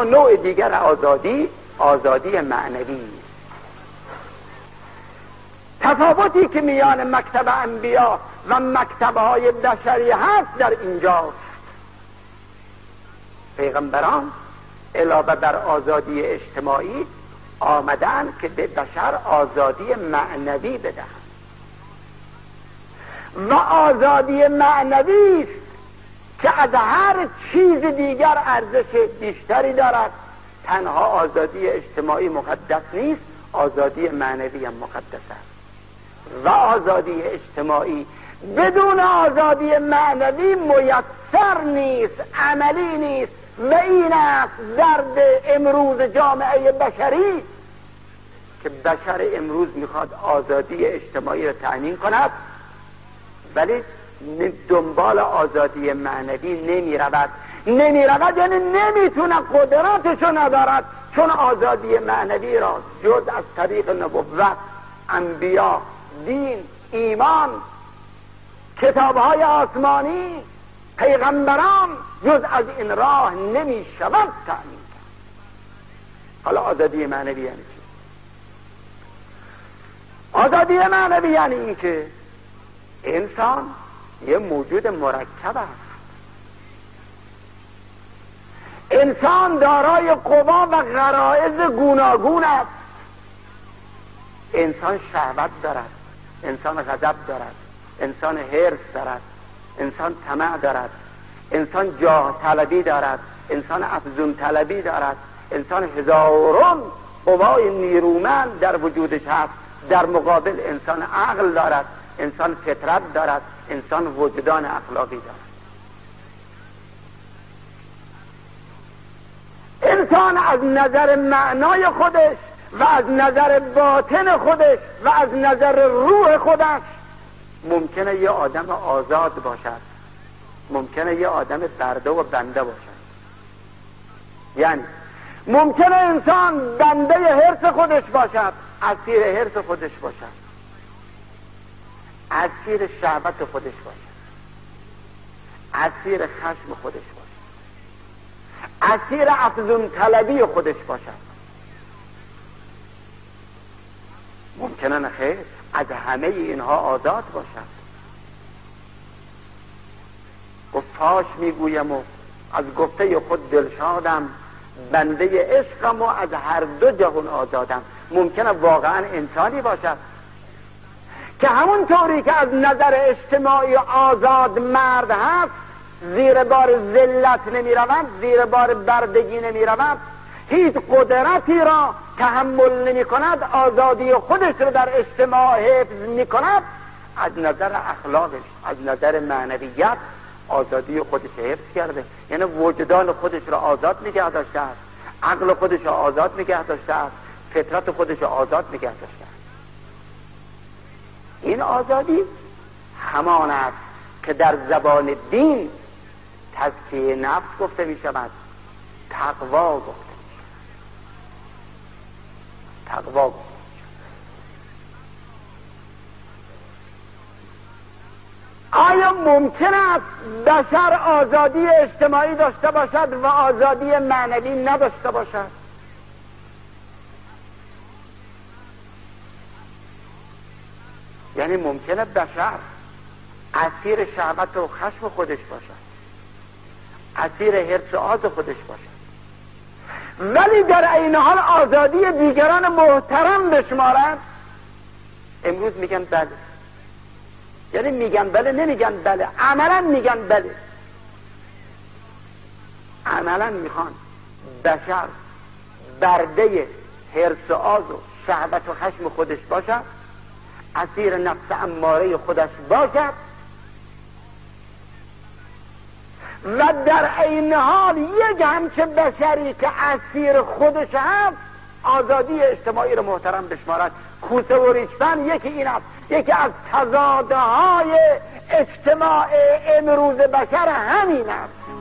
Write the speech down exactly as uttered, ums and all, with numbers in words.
نوع دیگر آزادی آزادی معنوی. تفاوتی که میان مکتب انبیا و مکتب‌های بشری هست در اینجاست. پیغمبران علاوه بر آزادی اجتماعی آمدن که به بشر آزادی معنوی بدهند و آزادی معنوی است که از هر چیز دیگر ارزش بیشتری دارد. تنها آزادی اجتماعی مقدس نیست، آزادی معنوی هم مقدس است و آزادی اجتماعی بدون آزادی معنوی میسر نیست، عملی نیست و این است درد امروز جامعه بشری که بشر امروز میخواد آزادی اجتماعی را تأمین کند ولی دنبال آزادی معنوی نمی رود. نمی رود یعنی نمیتونه، قدرتشو ندارد، چون آزادی معنوی را جز از طریق نبوت، انبیا، دین، ایمان، کتابهای آسمانی، پیغمبران، جز از این راه نمی شود تأمین کرد. حالا آزادی معنوی یعنی چی؟ آزادی معنوی یعنی این که انسان یه موجود مرکب است. انسان دارای قوا و غرایز گوناگون است. انسان شهوت دارد، انسان غضب دارد، انسان حرص دارد، انسان طمع دارد، انسان جاه طلبی دارد، انسان افزون طلبی دارد، انسان هزاران قوای نیرومند در وجودش هست. در مقابل انسان عقل دارد، انسان فطرت دارد، انسان وجدان اخلاقی دارد. انسان از نظر معنای خودش و از نظر باطن خودش و از نظر روح خودش ممکنه یه آدم آزاد باشد، ممکنه یه آدم برده و بنده باشد. یعنی ممکنه انسان بنده حرص خودش باشد، اسیر حرص خودش باشد، اسیر شهوت خودش باشد، اسیر خشم خودش باشد، اسیر افزون طلبی خودش باشد. ممکنه نخیر، از همه اینها آزاد باشد. گفت فاش میگویم و از گفته خود دلشادم، بنده عشقم و از هر دو جهان آزادم. ممکنه واقعا انسانی باشد که همون طوری که از نظر اجتماعی آزاد مرد هست، زیر بار ذلت نمی رود، زیر بار بردگی نمی رود، هیچ قدرتی را تحمل نمی کند، آزادی خودش رو در اجتماع حفظ می کند. از نظر اخلاقش، از نظر معنویت آزادی خودش حفظ کرده، یعنی وجدان خودش را آزاد نگه داشته است، عقل خودش را آزاد نگه داشته است، فطرت خودش را آزاد نگه داشته است. این آزادی همان است که در زبان دین تزکیه نفس گفته می شود، تقوا گفته می شود. تقوا گفته می شود. آیا ممکن است بشر آزادی اجتماعی داشته باشد و آزادی معنوی نداشته باشد؟ یعنی ممکنه بشر اسیر شهوت و خشم خودش باشد، اسیر حرص و آز خودش باشد، ولی در عین حال آزادی دیگران محترم بشمارند؟ امروز میگن بله، یعنی میگن بله، نمیگن بله، عملا میگن بله. عملا میخوان بشر برده حرص و آز و شهوت و خشم خودش باشد، اسیر نفس اماره خودش باشد و در عین حال یک همچه بشری که اسیر خودش هست آزادی اجتماعی رو محترم بشمارد. کوسه و ریشتن یکی این است، یکی از تضادهای اجتماع امروز بشر همین است.